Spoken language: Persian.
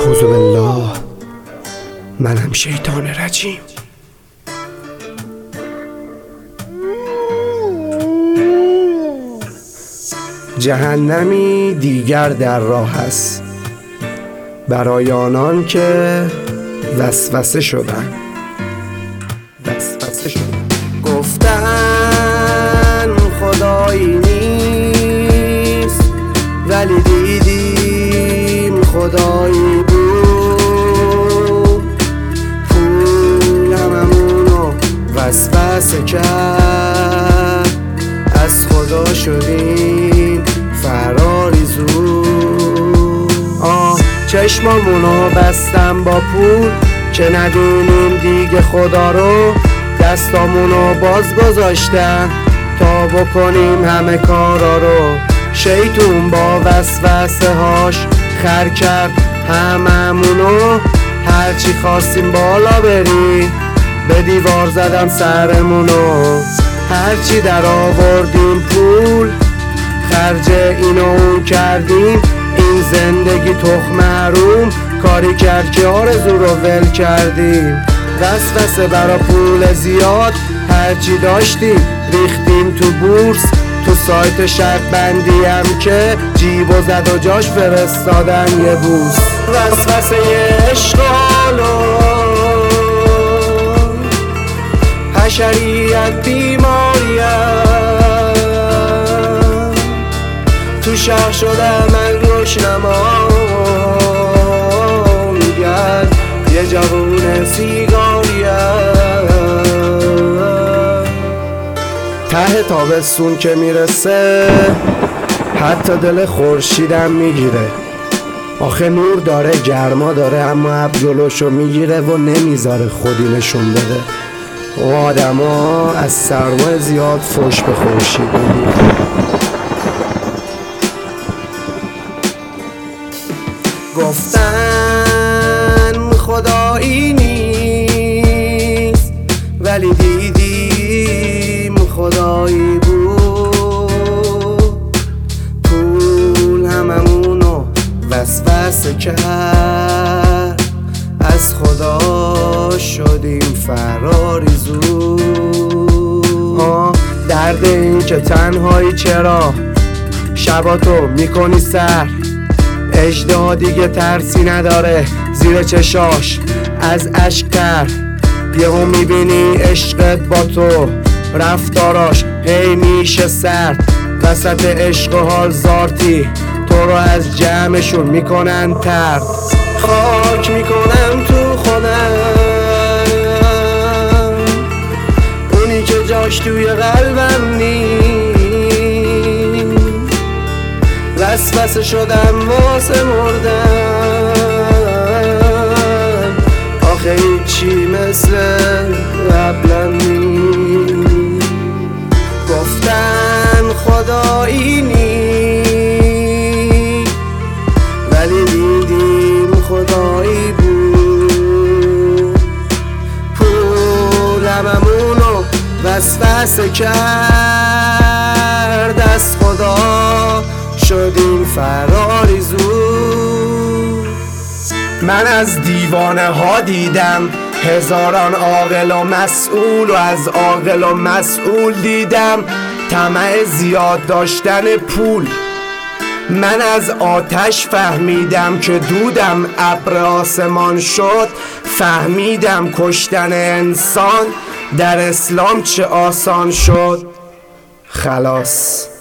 اعوذ بالله، منم شیطان رجیم. جهنمی دیگر در راه است برای آنان که وسوسه شدن. گفتن خدایی نیست ولی دیدیم خدایی بود. پول هممونو وسوسه کرد، از خدا شدیم فراری زود. چشمامونو بستم با پول که ندونیم دیگه خدا رو، دستامونو باز گذاشتن تا بکنیم همه کارا رو. شیطون با وسوسه هاش خر کرد هممونو، هرچی خواستیم بالا بریم به دیوار زدم سرمونو. هرچی در آوردیم پول خرج اینو اون کردیم، این زندگی تخم حروم کاری کرد که آرزو رو ول کردیم. وسوسه برا پول زیاد هرچی داشتیم ریختیم تو بورس، تو سایت شرط بندی هم که جیب و زد و جاش فرستادن یه بوس. وسوسه اشغالو حشریت بیماریت، تو شهر شدم انگوش نما میگرد یه جوون سیگاریت. ته تابستون که میرسه حتی دل خورشیدم میگیره. آخه نور داره گرما داره اما ابر جلوشو میگیره و نمیذاره خودی نشون بده. آدم ها از سرما زیاد فوش به خورشید میگیره. گفتن خدایی نیست ولی دیدیم خدایی بود. پول هممونو وسوسه کرد، از خدا شدیم فراری زود. درد این که تنهایی چرا شبا تو میکنی سر، اژدها دیگه ترسی نداره زیر چشاش از اشک تر. یهو میبینی عشقت با تو رفتاراش هی میشه سرد، وسط عشق و حال زارتی تو رو از جمعشون میکنن ترد. خاک میکنم تو خودم اونی که جاش توی قلبم نیست. وسوسه شدم واسه مردم، آخه هیچی مثل قبلم نیست. گفتن خدایی نیست ولی دیدیم خدایی بود. پول هممونو وسوسه کرد، از خدا شدیم فراری زود. من از دیوانه ها دیدم هزاران عاقل و مسئول، و از عاقل و مسئول دیدم طمع زیاد داشتن پول. من از آتش فهمیدم که دودم ابر آسمان شد، فهمیدم کشتن انسان در اسلام چه آسان شد. خلاص.